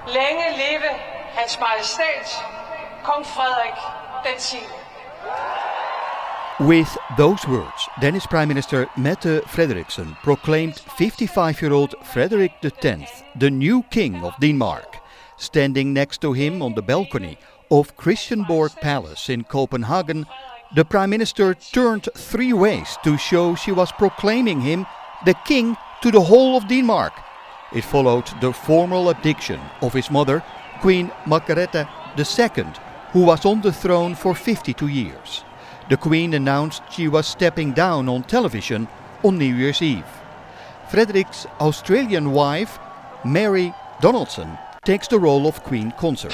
Længe leve Hans Majestæt, Kong Frederik den 10. With those words, Danish Prime Minister Mette Frederiksen proclaimed 55-year-old Frederik X the new King of Denmark, standing next to him on the balcony of Christiansborg Palace in Copenhagen. The Prime Minister turned 3 ways to show she was proclaiming him the King to the whole of Denmark. It followed the formal abdication of his mother, Queen Margrethe II, who was on the throne for 52 years. The Queen announced she was stepping down on television on New Year's Eve. Frederik's Australian wife, Mary Donaldson, takes the role of Queen Consort.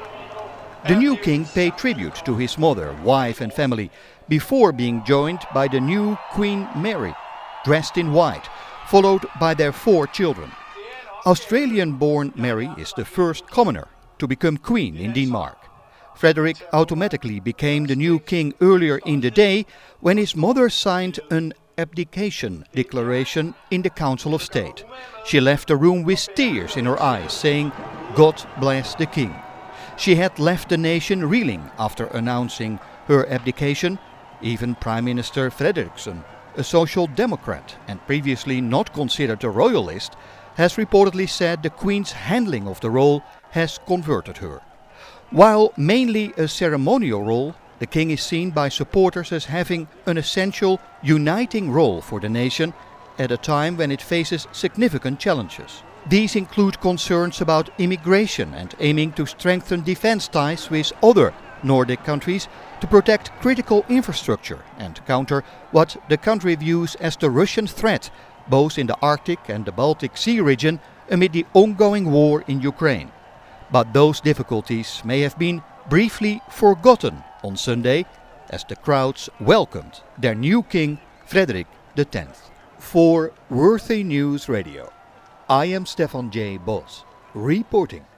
The new king paid tribute to his mother, wife and family before being joined by the new Queen Mary, dressed in white, followed by their 4 children. Australian-born Mary is the first commoner to become queen in Denmark. Frederik automatically became the new king earlier in the day when his mother signed an abdication declaration in the Council of State. She left the room with tears in her eyes, saying, "God bless the king." She had left the nation reeling after announcing her abdication. Even Prime Minister Frederiksen, a social democrat and previously not considered a royalist, has reportedly said the Queen's handling of the role has converted her. While mainly a ceremonial role, the king is seen by supporters as having an essential uniting role for the nation at a time when it faces significant challenges. These include concerns about immigration and aiming to strengthen defense ties with other Nordic countries to protect critical infrastructure and counter what the country views as the Russian threat, both in the Arctic and the Baltic Sea region amid the ongoing war in Ukraine. But those difficulties may have been briefly forgotten on Sunday as the crowds welcomed their new king, Frederik X. For Worthy News Radio, I am Stefan J. Bos, reporting.